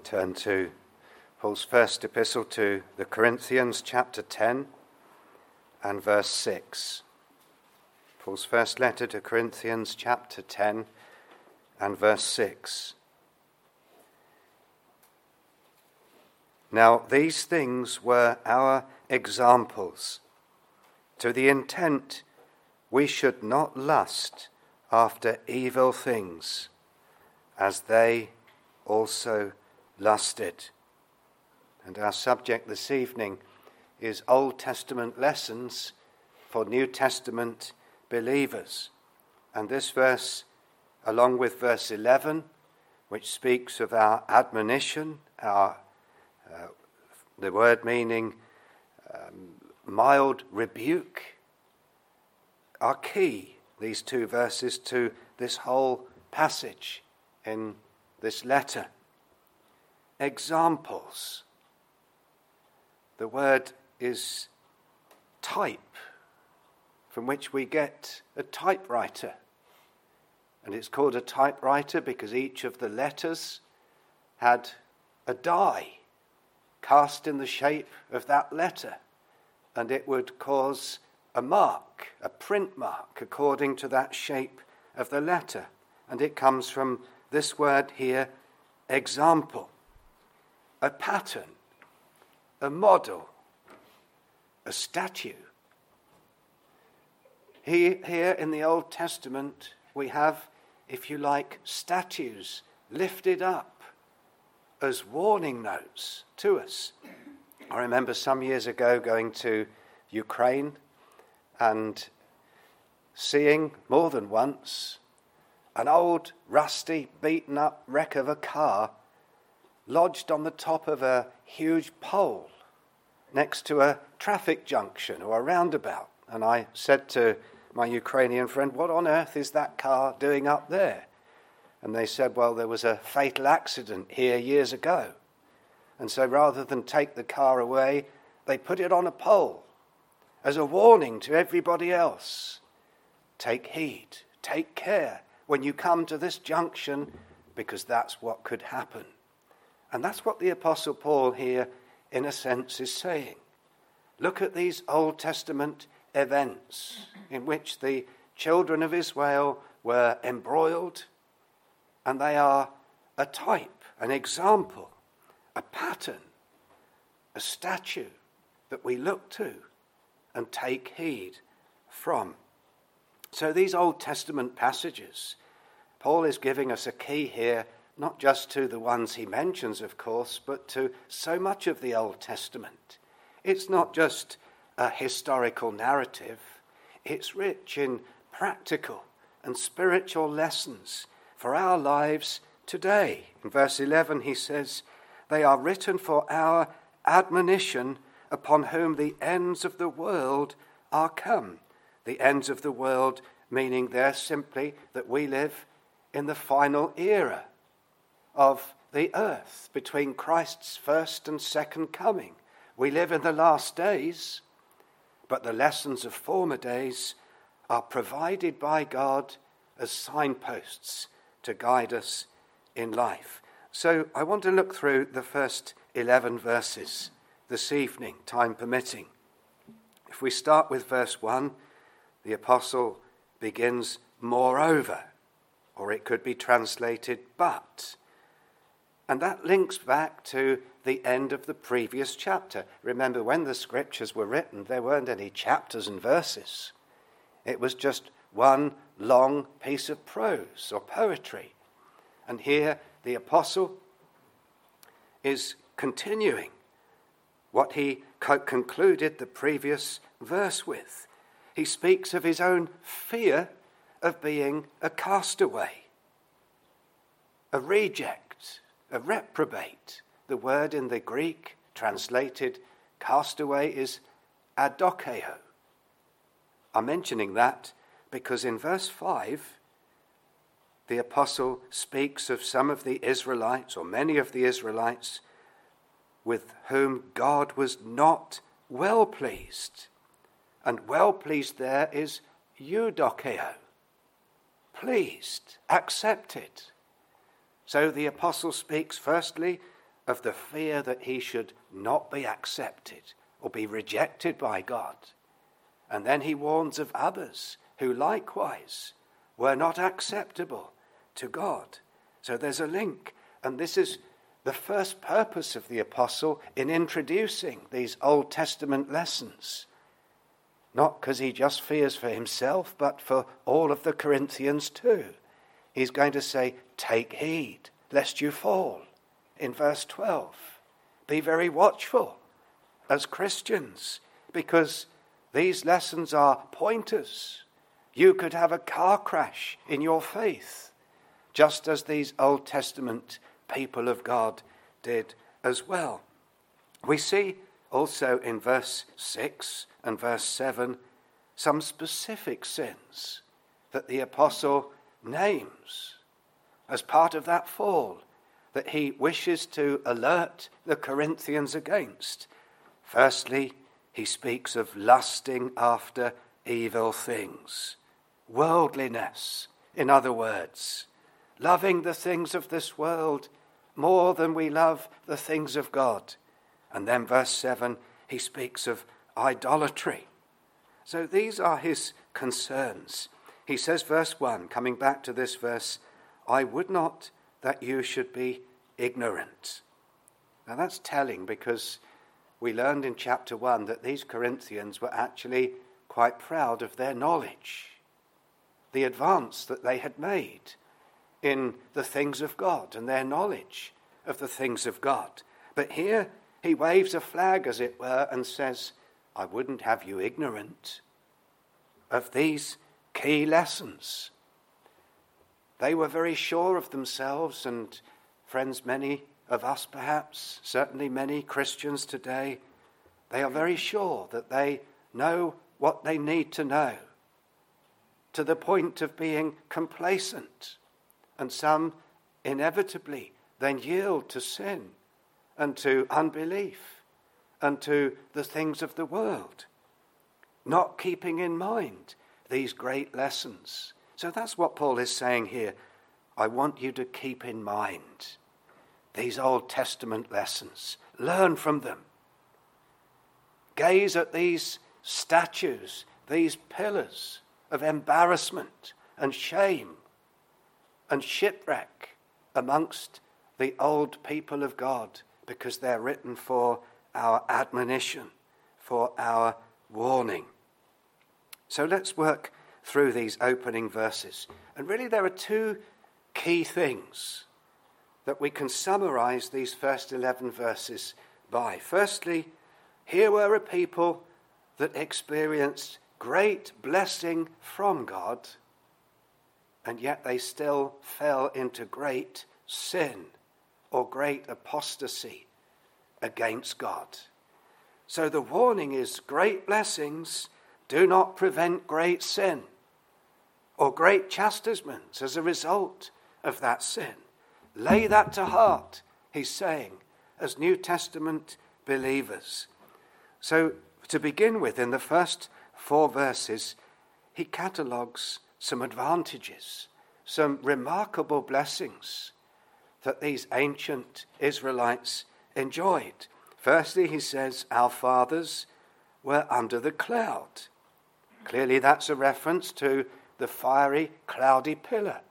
turn to Paul's first epistle to the Corinthians, chapter 10 and verse 6. Paul's first letter to Corinthians, chapter 10 and verse 6. Now these things were our examples, to the intent we should not lust after evil things, as they also lusted. And our subject this evening is Old Testament lessons for New Testament believers. And this verse, along with verse 11, which speaks of our admonition, the word meaning mild rebuke, are key, these two verses, to this whole passage in this letter. Examples. The word is type, from which we get a typewriter. And it's called a typewriter because each of the letters had a die cast in the shape of that letter, and it would cause a mark, a print mark, according to that shape of the letter. And it comes from this word here, example, a pattern, a model, a statue. Here in the Old Testament, we have, if you like, statues lifted up as warning notes to us. I remember some years ago going to Ukraine and seeing more than once an old, rusty, beaten-up wreck of a car lodged on the top of a huge pole next to a traffic junction or a roundabout. And I said to my Ukrainian friend, "What on earth is that car doing up there?" And they said, "Well, there was a fatal accident here years ago. And so rather than take the car away, they put it on a pole as a warning to everybody else. Take heed, take care when you come to this junction, because that's what could happen." And that's what the Apostle Paul here, in a sense, is saying. Look at these Old Testament events in which the children of Israel were embroiled, and they are a type, an example, a pattern, a statue that we look to and take heed from. So these Old Testament passages, Paul is giving us a key here, not just to the ones he mentions, of course, but to so much of the Old Testament. It's not just a historical narrative. It's rich in practical and spiritual lessons for our lives today. In verse 11 he says, "They are written for our admonition, upon whom the ends of the world are come." The ends of the world meaning there simply that we live in the final era of the earth between Christ's first and second coming. We live in the last days, but the lessons of former days are provided by God as signposts to guide us in life. So I want to look through the first 11 verses this evening, time permitting. If we start with verse 1, the apostle begins, "Moreover," or it could be translated, "but." And that links back to the end of the previous chapter. Remember, when the scriptures were written, there weren't any chapters and verses. It was just one long piece of prose or poetry. And here the apostle is continuing what he concluded the previous verse with. He speaks of his own fear of being a castaway, a reject, a reprobate. The word in the Greek translated castaway is adokeo. I'm mentioning that because in verse 5, the apostle speaks of some of the Israelites, or many of the Israelites, with whom God was not well pleased. And well pleased there is eudokeo, pleased, accepted. So the apostle speaks firstly of the fear that he should not be accepted or be rejected by God. And then he warns of others who likewise were not acceptable to God. So there's a link, and this is the first purpose of the apostle in introducing these Old Testament lessons. Not because he just fears for himself, but for all of the Corinthians too. He's going to say, take heed, lest you fall. In verse 12, be very watchful as Christians, because these lessons are pointers. You could have a car crash in your faith, just as these Old Testament people of God did as well. We see also in verse 6 and verse 7 some specific sins that the apostle names as part of that fall that he wishes to alert the Corinthians against. Firstly, he speaks of lusting after evil things. Worldliness, in other words, loving the things of this world more than we love the things of God. And then verse 7, he speaks of idolatry. So these are his concerns. He says, verse 1, coming back to this verse, I would not that you should be ignorant. Now that's telling, because we learned in chapter 1 that these Corinthians were actually quite proud of their knowledge, the advance that they had made in the things of God and their knowledge of the things of God. But here he waves a flag, as it were, and says, I wouldn't have you ignorant of these key lessons. They were very sure of themselves, and friends, many of us perhaps, certainly many Christians today, they are very sure that they know what they need to know, to the point of being complacent. And some inevitably then yield to sin and to unbelief and to the things of the world, not keeping in mind these great lessons. So that's what Paul is saying here. I want you to keep in mind these Old Testament lessons. Learn from them. Gaze at these statues, these pillars of embarrassment and shame and shipwreck amongst the old people of God, because they're written for our admonition, for our warning. So let's work through these opening verses. And really there are two key things that we can summarize these first 11 verses by. Firstly, here were a people that experienced great blessing from God, and yet they still fell into great sin or great apostasy against God. So the warning is, great blessings do not prevent great sin or great chastisements as a result of that sin. Lay that to heart, he's saying, as New Testament believers. So to begin with, in the first 4 verses, he catalogues some advantages, some remarkable blessings that these ancient Israelites enjoyed. Firstly, he says, our fathers were under the cloud. Clearly that's a reference to the fiery, cloudy pillar,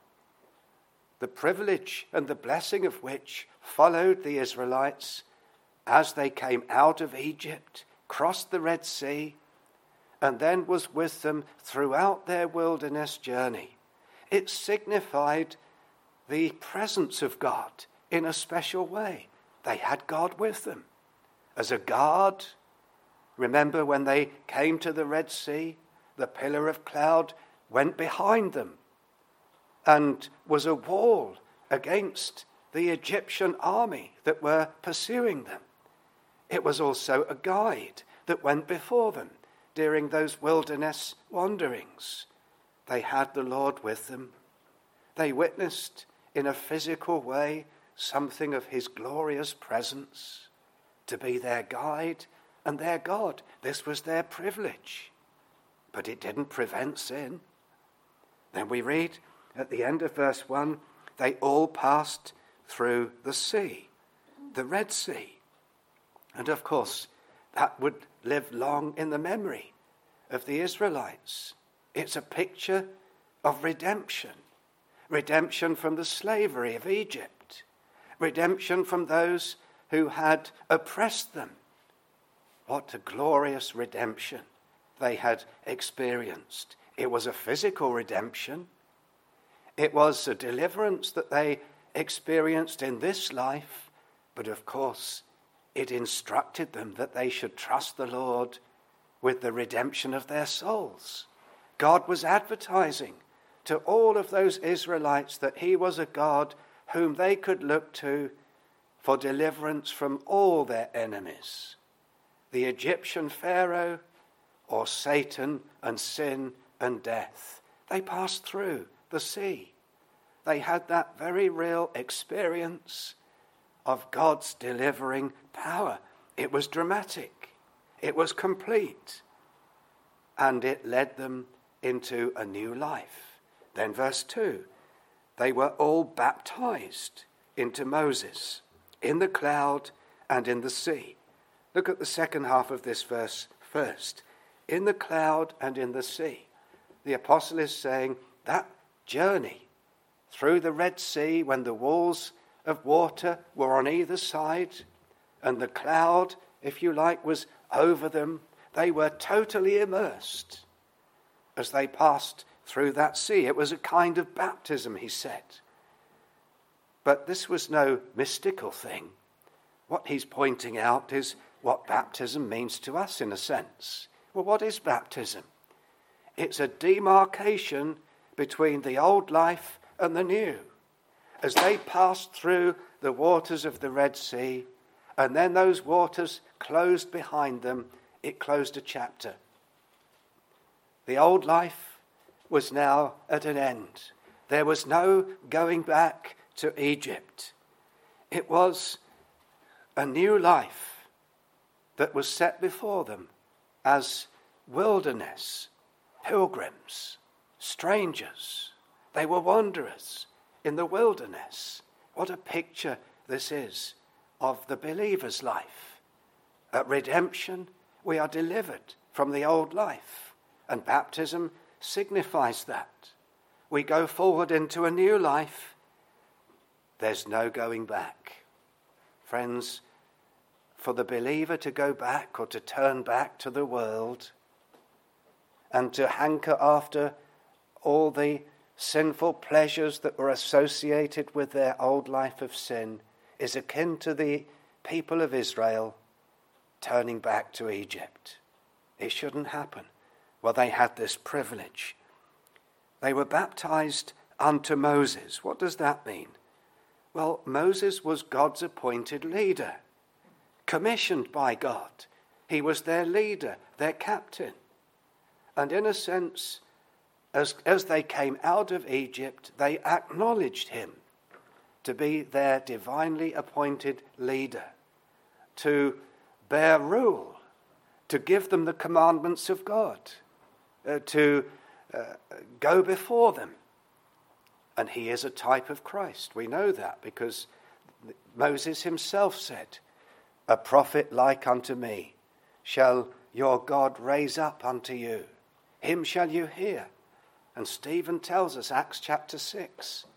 the privilege and the blessing of which followed the Israelites as they came out of Egypt, crossed the Red Sea, and then was with them throughout their wilderness journey. It signified the presence of God in a special way. They had God with them as a guard. Remember when they came to the Red Sea, the pillar of cloud went behind them and was a wall against the Egyptian army that were pursuing them. It was also a guide that went before them during those wilderness wanderings. They had the Lord with them. They witnessed in a physical way something of his glorious presence, to be their guide and their God. This was their privilege, but it didn't prevent sin. Then we read at the end of verse 1, they all passed through the sea. the Red Sea. And of course, that would live long in the memory of the Israelites. It's a picture of redemption. Redemption from the slavery of Egypt. Redemption from those who had oppressed them. What a glorious redemption they had experienced. It was a physical redemption. It was a deliverance that they experienced in this life. But of course, it instructed them that they should trust the Lord with the redemption of their souls. God was advertising to all of those Israelites that he was a God whom they could look to for deliverance from all their enemies. The Egyptian Pharaoh, or Satan and sin and death. They passed through the sea. They had that very real experience of God's delivering power. It was dramatic. It was complete. And it led them into a new life. Then verse 2, they were all baptized into Moses in the cloud and in the sea. Look at the second half of this verse first. In the cloud and in the sea. The apostle is saying that journey through the Red Sea when the walls of water were on either side and the cloud, if you like, was over them, they were totally immersed as they passed through that sea. It was a kind of baptism, he said. But this was no mystical thing. What he's pointing out is what baptism means to us in a sense. Well, what is baptism? It's a demarcation between the old life and the new. As they passed through the waters of the Red Sea, and then those waters closed behind them, it closed a chapter. The old life was now at an end. There was no going back to Egypt. It was a new life that was set before them as wilderness, pilgrims, strangers. They were wanderers in the wilderness. What a picture this is of the believer's life. At redemption, we are delivered from the old life, and baptism signifies that. We go forward into a new life. There's no going back. Friends, for the believer to go back or to turn back to the world and to hanker after all the sinful pleasures that were associated with their old life of sin is akin to the people of Israel turning back to Egypt. It shouldn't happen. Well, they had this privilege. They were baptized unto Moses. What does that mean? Well, Moses was God's appointed leader, commissioned by God. He was their leader, their captain. And in a sense, as they came out of Egypt, they acknowledged him to be their divinely appointed leader, to bear rule, to give them the commandments of God, to go before them. And he is a type of Christ. We know that because Moses himself said, "A prophet like unto me shall your God raise up unto you. Him shall you hear." And Stephen tells us, Acts chapter 7,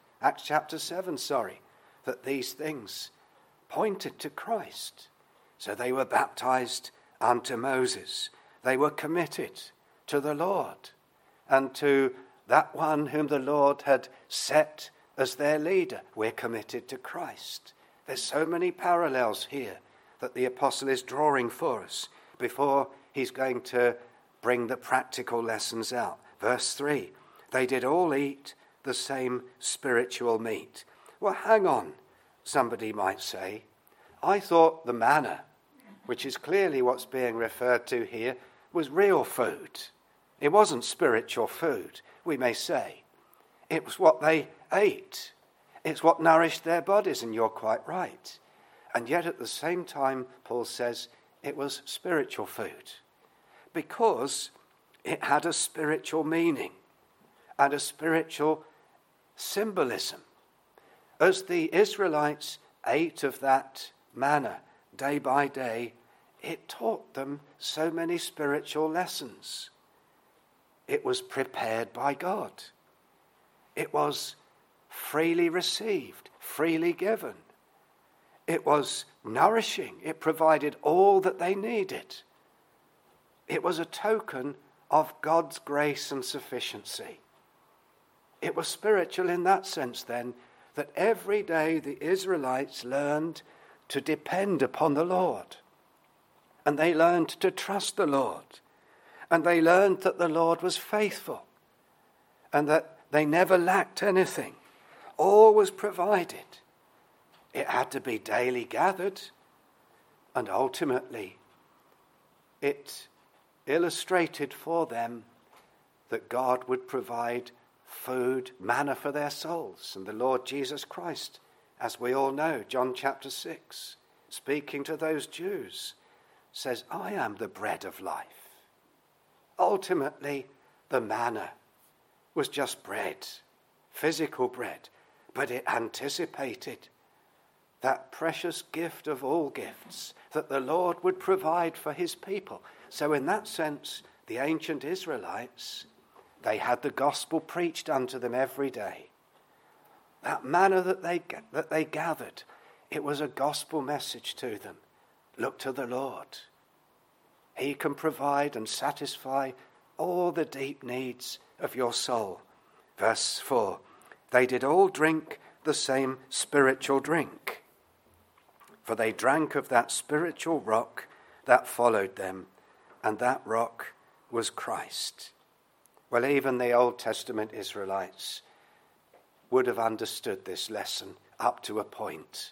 that these things pointed to Christ. So they were baptized unto Moses. They were committed to the Lord and to that one whom the Lord had set as their leader. We're committed to Christ. There's so many parallels here that the apostle is drawing for us before he's going to bring the practical lessons out. Verse 3, they did all eat the same spiritual meat. Well, hang on, somebody might say. I thought the manna, which is clearly what's being referred to here, was real food. It wasn't spiritual food, we may say. It was what they ate. It's what nourished their bodies, and you're quite right. And yet at the same time, Paul says it was spiritual food because it had a spiritual meaning and a spiritual symbolism. As the Israelites ate of that manna day by day, it taught them so many spiritual lessons. It was prepared by God. It was freely received, freely given. It was nourishing. It provided all that they needed. It was a token of God's grace and sufficiency. It was spiritual in that sense then, that every day the Israelites learned to depend upon the Lord. And they learned to trust the Lord. And they learned that the Lord was faithful. And that they never lacked anything. All was provided. It had to be daily gathered. And ultimately, it illustrated for them that God would provide food, manna for their souls. And the Lord Jesus Christ, as we all know, John chapter 6, speaking to those Jews, says, I am the bread of life. Ultimately, the manna was just bread, physical bread, but it anticipated that precious gift of all gifts that the Lord would provide for his people. So in that sense, the ancient Israelites, they had the gospel preached unto them every day. That manna that they gathered, it was a gospel message to them. Look to the Lord. He can provide and satisfy all the deep needs of your soul. Verse 4, they did all drink the same spiritual drink, for they drank of that spiritual rock that followed them, and that rock was Christ. Well, even the Old Testament Israelites would have understood this lesson up to a point.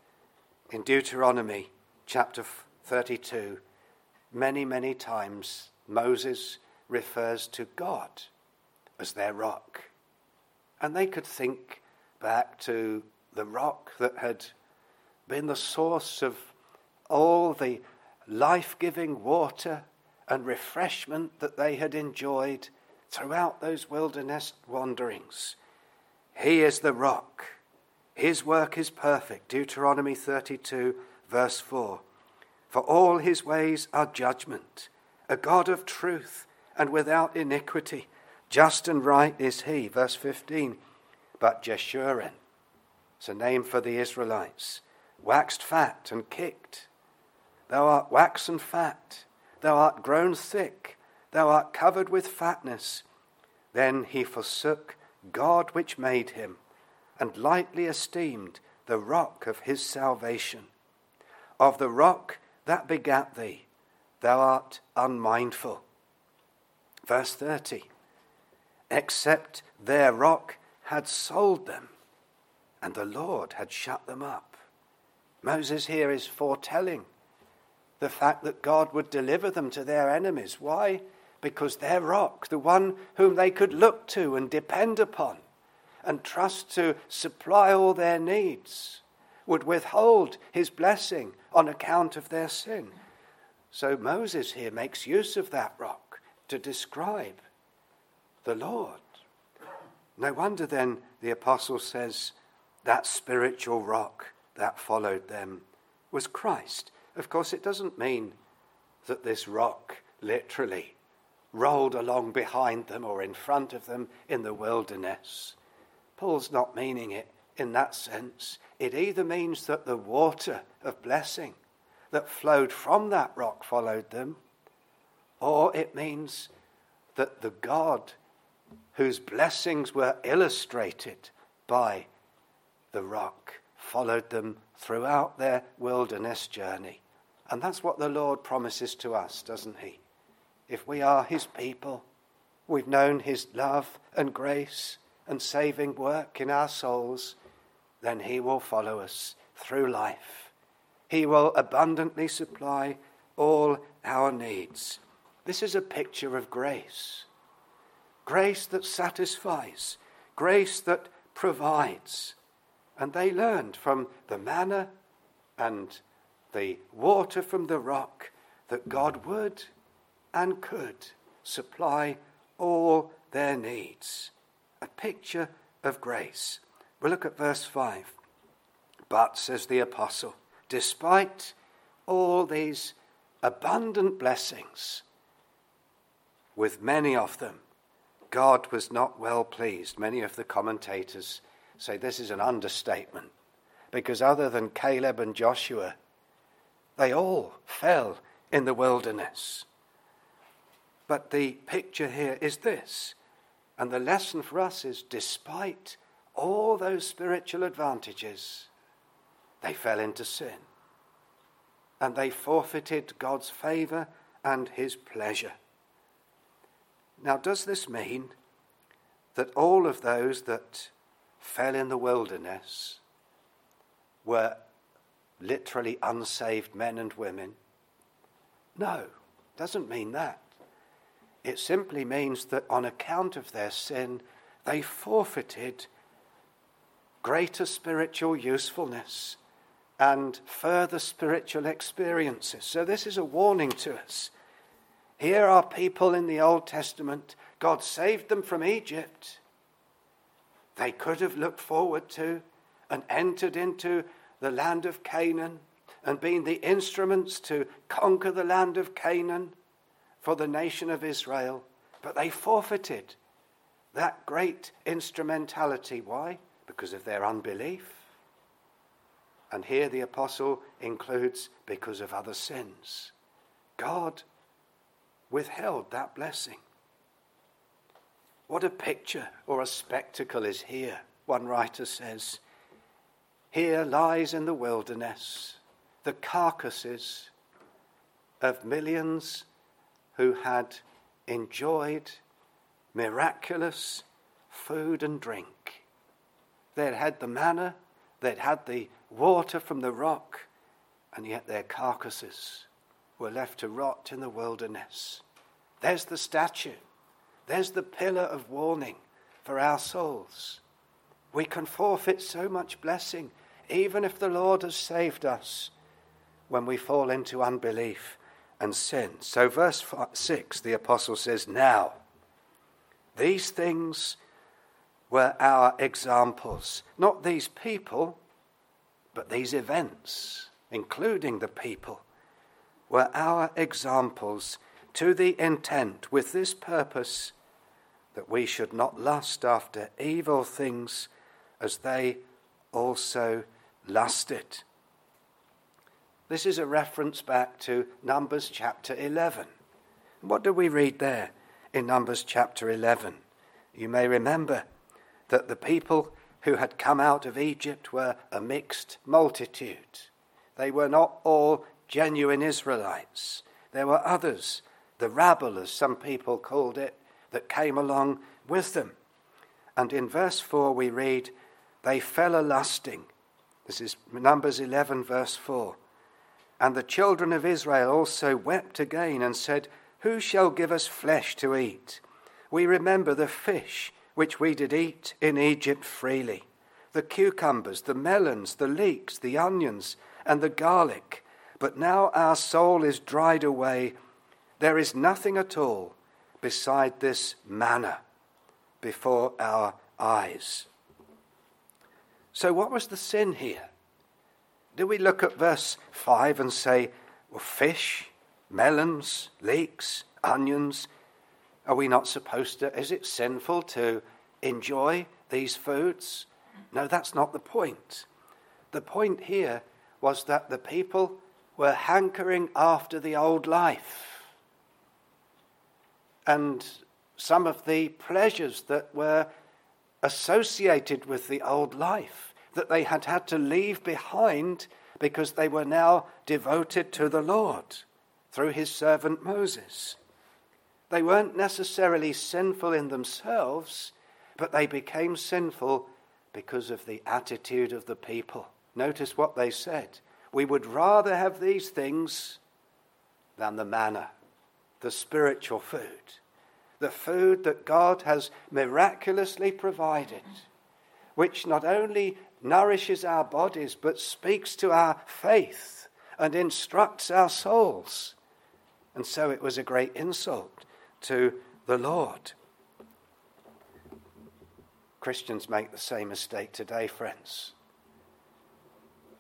In Deuteronomy chapter 32, many, many times Moses refers to God as their rock. And they could think back to the rock that had been the source of all the life-giving water and refreshment that they had enjoyed throughout those wilderness wanderings. He is the rock. His work is perfect. Deuteronomy 32, verse 4. For all his ways are judgment, a God of truth and without iniquity. Just and right is he. Verse 15. But Jeshurun, it's a name for the Israelites, waxed fat and kicked. Thou art waxen fat. Thou art grown thick. Thou art covered with fatness. Then he forsook God which made him, and lightly esteemed the rock of his salvation. Of the rock that begat thee, thou art unmindful. Verse 30. Except their rock had sold them, and the Lord had shut them up. Moses here is foretelling the fact that God would deliver them to their enemies. Why? Because their rock, the one whom they could look to and depend upon and trust to supply all their needs, would withhold his blessing on account of their sin. So Moses here makes use of that rock to describe the Lord. No wonder then the apostle says that spiritual rock that followed them was Christ. Of course, it doesn't mean that this rock literally rolled along behind them or in front of them in the wilderness. Paul's not meaning it in that sense. It either means that the water of blessing that flowed from that rock followed them, or it means that the God whose blessings were illustrated by the rock followed them throughout their wilderness journey. And that's what the Lord promises to us, doesn't he? If we are his people, we've known his love and grace and saving work in our souls, then he will follow us through life. He will abundantly supply all our needs. This is a picture of grace. Grace that satisfies, grace that provides. And they learned from the manna and the water from the rock that God would and could supply all their needs. A picture of grace. We'll look at verse 5. But, says the apostle, despite all these abundant blessings, with many of them, God was not well pleased. Many of the commentators say this is an understatement, because other than Caleb and Joshua, they all fell in the wilderness. But the picture here is this, and the lesson for us is, despite all those spiritual advantages, they fell into sin. And they forfeited God's favour and his pleasure. Now, does this mean that all of those that fell in the wilderness were literally unsaved men and women? No, it doesn't mean that. It simply means that on account of their sin, they forfeited greater spiritual usefulness and further spiritual experiences. So this is a warning to us. Here are people in the Old Testament. God saved them from Egypt. They could have looked forward to and entered into the land of Canaan and been the instruments to conquer the land of Canaan for the nation of Israel. But they forfeited that great instrumentality. Why? Because of their unbelief. And here the apostle includes because of other sins. God withheld that blessing. What a picture or a spectacle is here, one writer says. Here lies in the wilderness the carcasses of millions who had enjoyed miraculous food and drink. They'd had the manna, they'd had the water from the rock, and yet their carcasses were left to rot in the wilderness. There's the statue. There's the pillar of warning for our souls. We can forfeit so much blessing, even if the Lord has saved us, when we fall into unbelief and sin. So verse 6, the apostle says, now, these things were our examples. Not these people, but these events, including the people, were our examples to the intent, with this purpose, that we should not lust after evil things as they also lusted. This is a reference back to Numbers chapter 11. What do we read there in Numbers chapter 11? You may remember that the people who had come out of Egypt were a mixed multitude. They were not all genuine Israelites. There were others, the rabble, as some people called it, that came along with them. And in verse 4 we read, they fell a-lusting. This is Numbers 11 verse 4. And the children of Israel also wept again and said, who shall give us flesh to eat? We remember the fish which we did eat in Egypt freely, the cucumbers, the melons, the leeks, the onions, and the garlic. But now our soul is dried away. There is nothing at all beside this manna before our eyes. So what was the sin here? Do we look at verse 5 and say, well, fish, melons, leeks, onions, are we not supposed to, is it sinful to enjoy these foods? No, that's not the point. The point here was that the people were hankering after the old life. And some of the pleasures that were associated with the old life, that they had had to leave behind because they were now devoted to the Lord through his servant Moses. They weren't necessarily sinful in themselves, but they became sinful because of the attitude of the people. Notice what they said. We would rather have these things than the manna, the spiritual food, the food that God has miraculously provided, which not only nourishes our bodies but speaks to our faith and instructs our souls. And so it was a great insult to the Lord. Christians make the same mistake today, friends.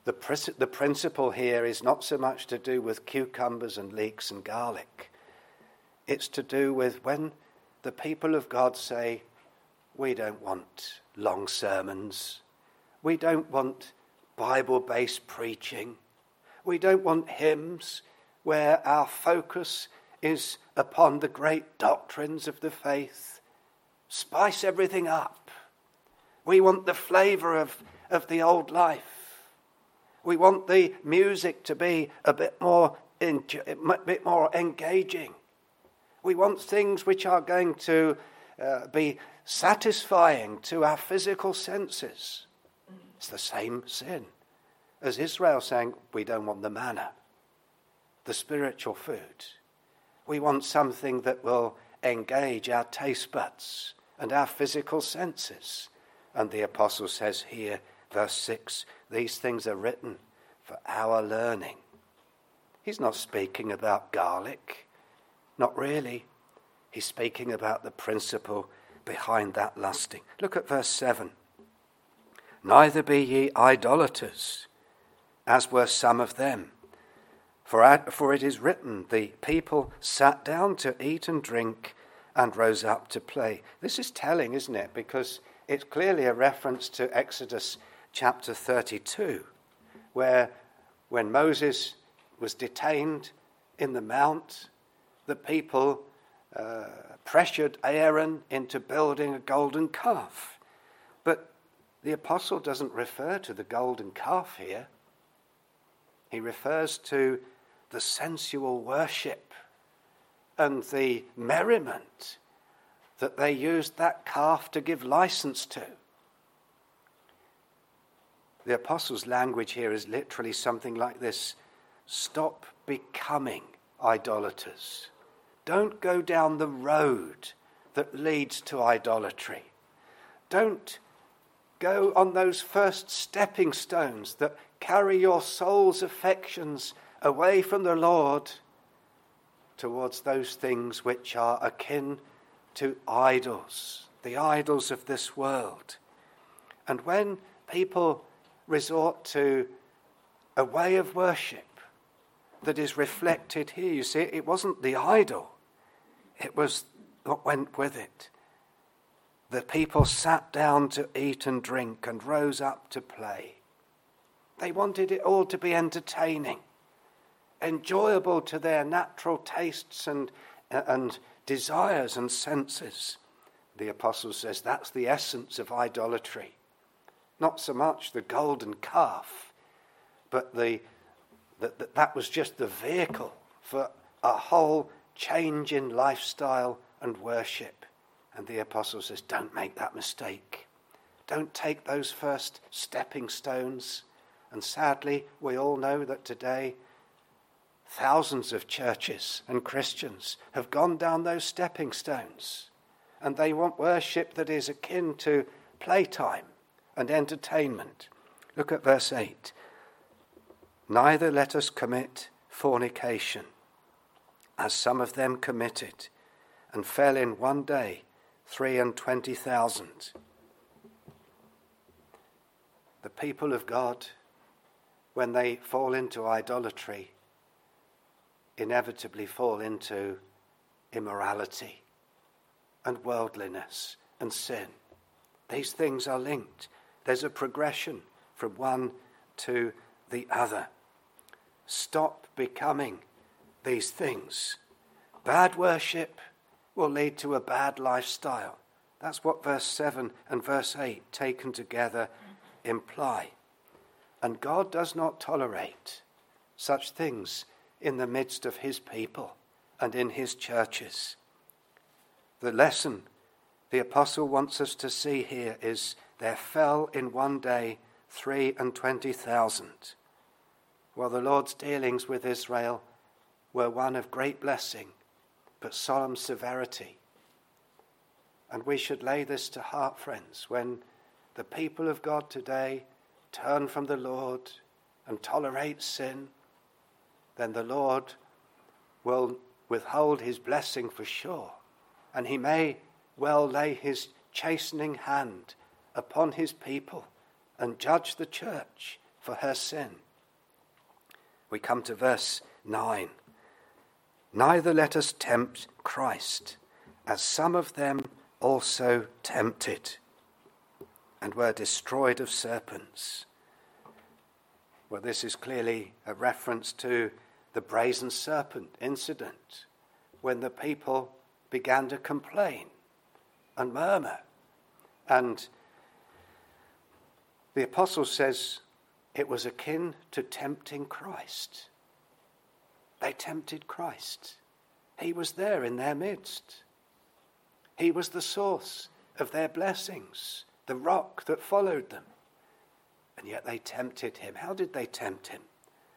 The principle here is not so much to do with cucumbers and leeks and garlic. It's to do with when the people of God say, we don't want long sermons. We don't want Bible-based preaching. We don't want hymns where our focus is upon the great doctrines of the faith. Spice everything up. We want the flavour of the old life. We want the music to be a bit more engaging. We want things which are going to be satisfying to our physical senses. It's the same sin as Israel saying, we don't want the manna, the spiritual food. We want something that will engage our taste buds and our physical senses. And the apostle says here, verse 6, these things are written for our learning. He's not speaking about garlic. Not really. He's speaking about the principle behind that lusting. Look at verse 7. Neither be ye idolaters, as were some of them. For it is written, the people sat down to eat and drink and rose up to play. This is telling, isn't it? Because it's clearly a reference to Exodus chapter 32, where when Moses was detained in the mount, the people pressured Aaron into building a golden calf. But the apostle doesn't refer to the golden calf here. He refers to the sensual worship and the merriment that they used that calf to give license to. The apostle's language here is literally something like this: stop becoming idolaters. Don't go down the road that leads to idolatry. Don't go on those first stepping stones that carry your soul's affections away from the Lord towards those things which are akin to idols, the idols of this world. And when people resort to a way of worship that is reflected here, you see, it wasn't the idol, it was what went with it. The people sat down to eat and drink and rose up to play. They wanted it all to be entertaining, enjoyable to their natural tastes and desires and senses. The apostle says that's the essence of idolatry. Not so much the golden calf, but that was just the vehicle for a whole change in lifestyle and worship. And the apostle says, don't make that mistake. Don't take those first stepping stones. And sadly, we all know that today thousands of churches and Christians have gone down those stepping stones. And they want worship that is akin to playtime and entertainment. Look at verse 8. Neither let us commit fornication, as some of them committed, and fell in one day 23,000. The people of God, when they fall into idolatry, inevitably fall into immorality and worldliness and sin. These things are linked. There's a progression from one to the other. Stop becoming these things. Bad worship will lead to a bad lifestyle. That's what verse 7 and verse 8 taken together imply. And God does not tolerate such things in the midst of his people and in his churches. The lesson the apostle wants us to see here is there fell in one day 23,000. Well, the Lord's dealings with Israel were one of great blessing, but solemn severity. And we should lay this to heart, friends, when the people of God today turn from the Lord and tolerate sin, then the Lord will withhold his blessing for sure. And he may well lay his chastening hand upon his people and judge the church for her sin. We come to verse 9. Neither let us tempt Christ, as some of them also tempted, and were destroyed of serpents. Well, this is clearly a reference to the brazen serpent incident, when the people began to complain and murmur. And the apostle says it was akin to tempting Christ. They tempted Christ. He was there in their midst. He was the source of their blessings, the rock that followed them. And yet they tempted him. How did they tempt him?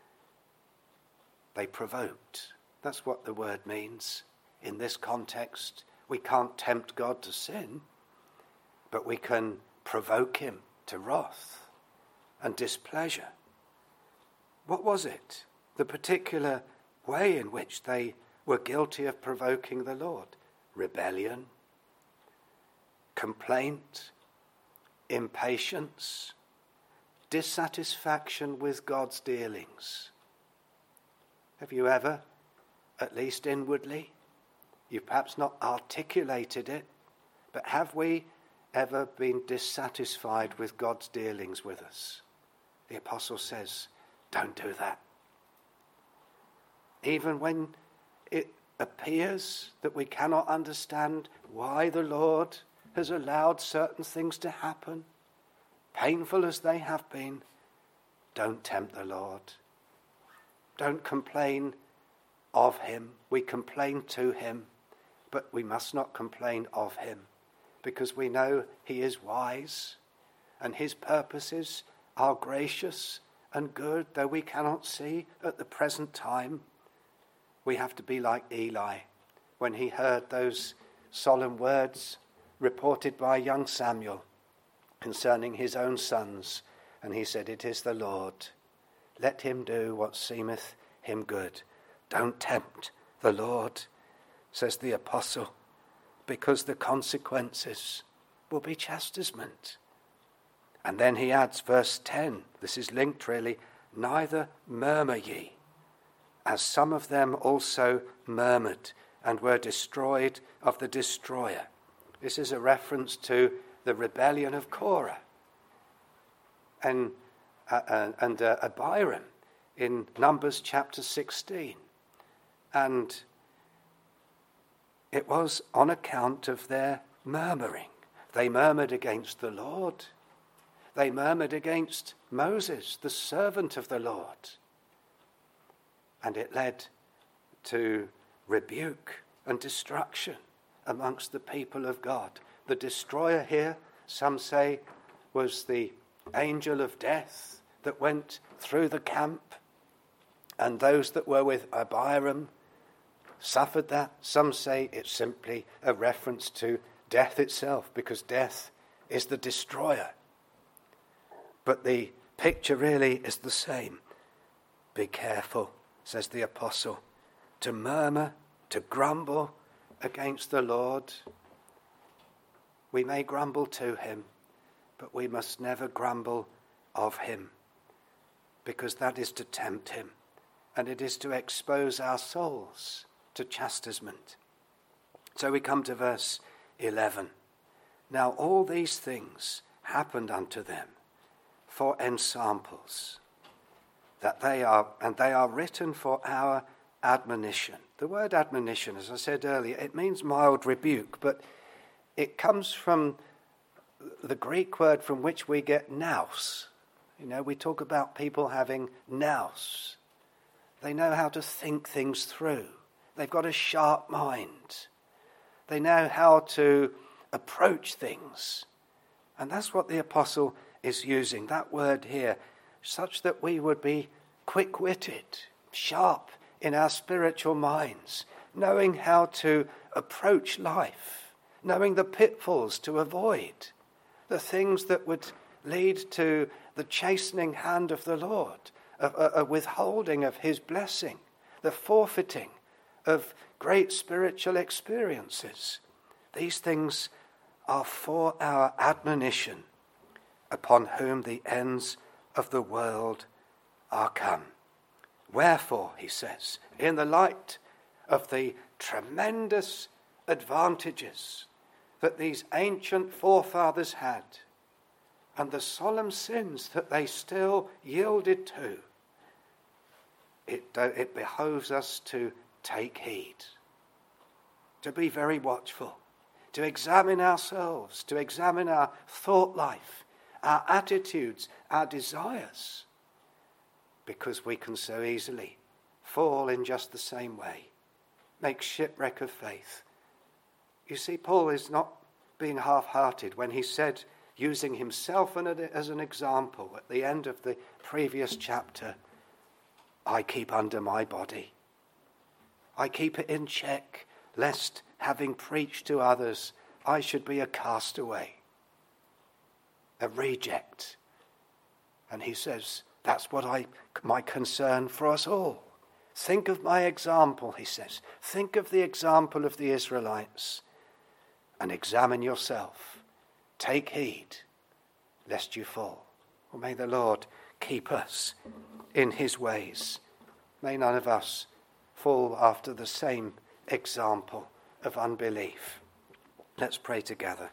They provoked. That's what the word means. In this context, we can't tempt God to sin, but we can provoke him to wrath and displeasure. What was it? The particular way in which they were guilty of provoking the Lord? Rebellion, complaint, impatience, dissatisfaction with God's dealings. Have you ever, at least inwardly, you've perhaps not articulated it, but have we ever been dissatisfied with God's dealings with us? The apostle says, don't do that. Even when it appears that we cannot understand why the Lord has allowed certain things to happen, painful as they have been, don't tempt the Lord. Don't complain of him. We complain to him, but we must not complain of him, because we know he is wise and his purposes are gracious and good, though we cannot see at the present time. We have to be like Eli when he heard those solemn words reported by young Samuel concerning his own sons, and he said, "It is the Lord. Let him do what seemeth him good." Don't tempt the Lord, says the apostle, because the consequences will be chastisement. And then he adds verse 10, this is linked really, neither murmur ye, as some of them also murmured and were destroyed of the destroyer. This is a reference to the rebellion of Korah and Abiram in Numbers chapter 16. And it was on account of their murmuring. They murmured against the Lord. They murmured against Moses, the servant of the Lord. And it led to rebuke and destruction amongst the people of God. The destroyer here, some say, was the angel of death that went through the camp, and those that were with Abiram suffered that. Some say it's simply a reference to death itself, because death is the destroyer. But the picture really is the same. Be careful, says the apostle, to murmur, to grumble against the Lord. We may grumble to him, but we must never grumble of him, because that is to tempt him, and it is to expose our souls to chastisement. So we come to verse 11. Now all these things happened unto them for ensamples, that they are written for our admonition. The word admonition, as I said earlier, it means mild rebuke, but it comes from the Greek word from which we get nous. You know, we talk about people having nous. They know how to think things through. They've got a sharp mind. They know how to approach things. And that's what the apostle is using, that word here, such that we would be quick-witted, sharp in our spiritual minds, knowing how to approach life, knowing the pitfalls to avoid, the things that would lead to the chastening hand of the Lord, a withholding of his blessing, the forfeiting of great spiritual experiences. These things are for our admonition, upon whom the ends of the world are come. Wherefore, he says, in the light of the tremendous advantages that these ancient forefathers had and the solemn sins that they still yielded to, it behoves us to take heed, to be very watchful, to examine ourselves, to examine our thought life, our attitudes, our desires, because we can so easily fall in just the same way, make shipwreck of faith. You see, Paul is not being half-hearted when he said, using himself as an example at the end of the previous chapter, I keep under my body. I keep it in check, lest, having preached to others, I should be a castaway, a reject. And he says, that's what my concern for us all. Think of my example, he says. Think of the example of the Israelites and examine yourself. Take heed, lest you fall. Well, may the Lord keep us in his ways. May none of us fall after the same example of unbelief. Let's pray together.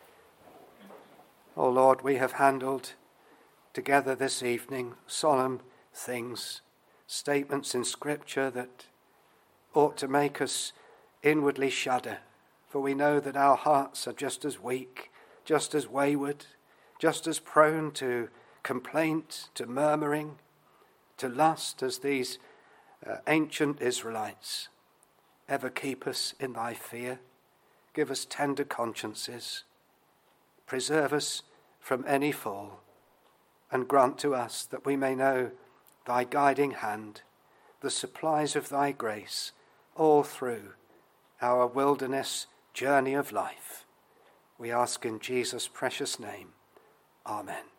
Oh Lord, we have handled together this evening solemn things, statements in Scripture that ought to make us inwardly shudder, for we know that our hearts are just as weak, just as wayward, just as prone to complaint, to murmuring, to lust as these ancient Israelites. Ever keep us in thy fear. Give us tender consciences. Preserve us from any fall, and grant to us that we may know thy guiding hand, the supplies of thy grace, all through our wilderness journey of life. We ask in Jesus' precious name. Amen.